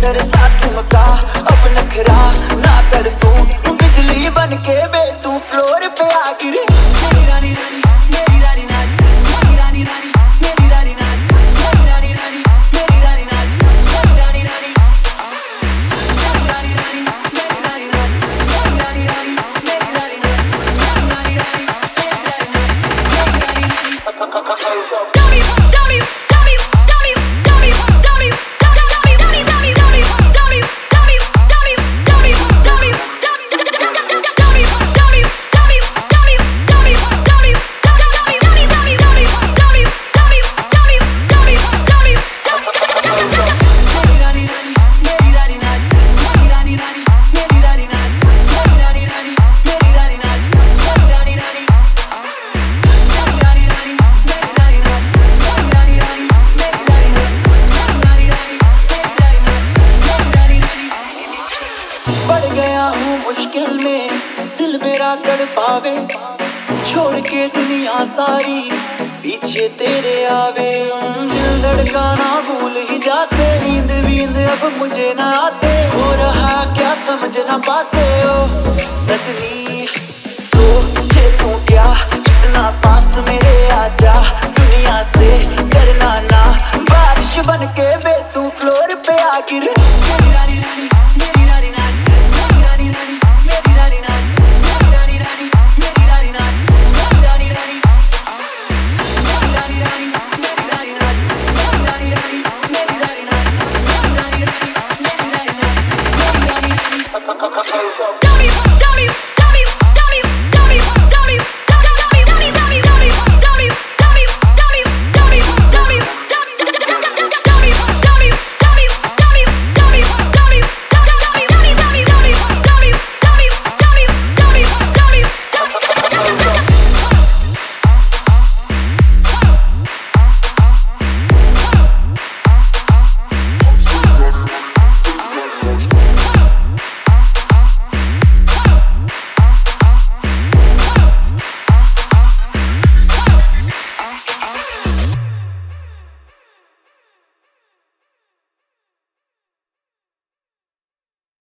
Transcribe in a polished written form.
तेरे साथ ठुमका अब नखरा ना कर तू बिजली बन के बे तू फ्लोर पे आ गिरी। मेरी रानी रानी मेरी रानी नाच, मेरी रानी रानी मेरी रानी नाच, मेरी रानी रानी मेरी रानी नाच, मेरी रानी रानी मेरी रानी रानी मेरी रानी नाच, मेरी रानी रानी मेरी रानी नाच, मेरी रानी रानी मेरी रानी नाच, मेरी रानी मुश्किल में दिल मेरा तड़पावे, छोड़ के दुनिया सारी पीछे तेरे आवे। दिल धड़काना भूल ही जाते, नींद वींद अब मुझे ना आते, हो रहा क्या समझ ना पाते हो सजनी।